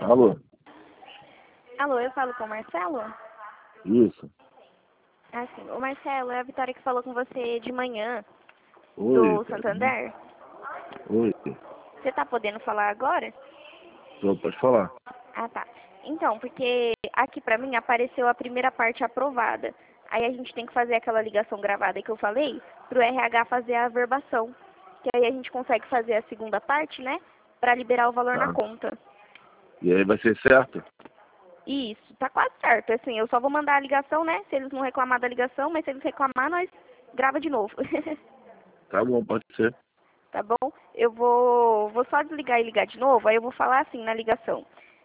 Alô? Alô, eu falo com o Marcelo? Isso. Ah, sim. O Marcelo, é a Vitória que falou com você de manhã, Oi. do Santander. Oi. Você tá podendo falar agora? Pode falar. Ah, tá. Então, porque aqui pra mim apareceu a primeira parte aprovada. Aí a gente tem que fazer aquela ligação gravada que eu falei, pro RH fazer a averbação. Que aí a gente consegue fazer a segunda parte, né? Pra liberar o valor na Tá. conta. E aí vai ser certo? Isso, tá quase certo. Assim, eu só vou mandar a ligação, né? Se eles não reclamar da ligação, mas se eles reclamar, nós grava de novo. Tá bom, pode ser. Tá bom? Eu vou só desligar e ligar de novo, aí eu vou falar assim na ligação.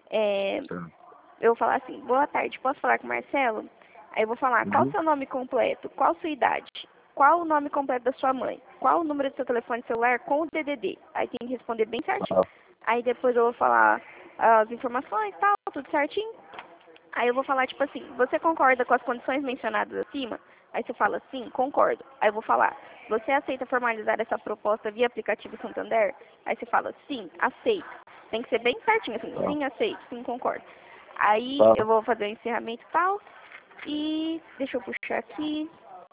Tá. Eu vou falar assim, boa tarde, posso falar com o Marcelo? Aí eu vou falar, qual o Uhum. seu nome completo? Qual a sua idade? Qual o nome completo da sua mãe? Qual o número do seu telefone celular com o DDD? Aí tem que responder bem certinho. Tá. Aí depois eu vou falar as informações e tal, tudo certinho. Aí eu vou falar tipo assim, você concorda com as condições mencionadas acima? Aí você fala, sim, concordo. Aí eu vou falar, você aceita formalizar essa proposta via aplicativo Santander? Aí você fala, sim, aceito. Tem que ser bem certinho, assim, Tá. sim, aceito, sim, concordo. Aí Tá. eu vou fazer o encerramento e tal. E deixa eu puxar aqui.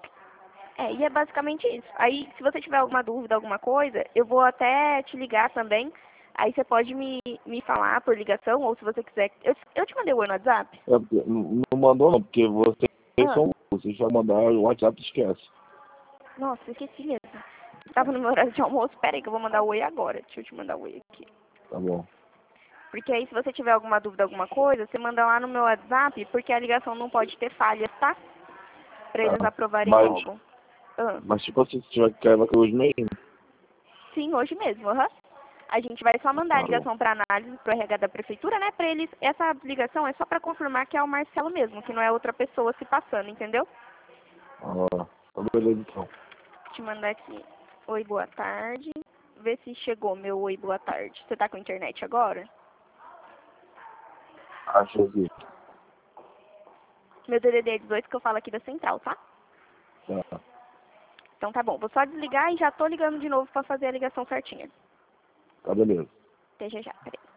E é basicamente isso. Aí, se você tiver alguma dúvida, alguma coisa, eu vou até te ligar também. Aí você pode me falar por ligação, ou se você quiser. Eu te mandei o Oi no WhatsApp? É porque não mandou não, porque vocês Ah, são vocês já mandaram o WhatsApp, esquece. nossa, esqueci mesmo. Tava no meu horário de almoço. Pera aí que eu vou mandar o Oi agora. Deixa eu te mandar o Oi aqui. Tá bom. Porque aí, se você tiver alguma dúvida, alguma coisa, você manda lá no meu WhatsApp, porque a ligação não pode ter falhas, tá? Pra eles Tá. aprovarem Mas, logo. Ah, mas tipo assim, se tiver que vai cair hoje mesmo. sim, hoje mesmo, aham. A gente vai só mandar a Tá bom. ligação para análise pro RH da prefeitura, né? Pra eles, essa ligação é só para confirmar que é o Marcelo mesmo, que não é outra pessoa se passando, entendeu? Tá beleza então. Vou te mandar aqui. Oi, boa tarde. Vê se chegou meu oi, boa tarde. Você tá com internet agora? Acho que Meu DDD é 18 que eu falo aqui da central, tá? tá. Então tá bom. Vou só desligar e já tô ligando de novo para fazer a ligação certinha. Tá beleza. Até já já. Peraí.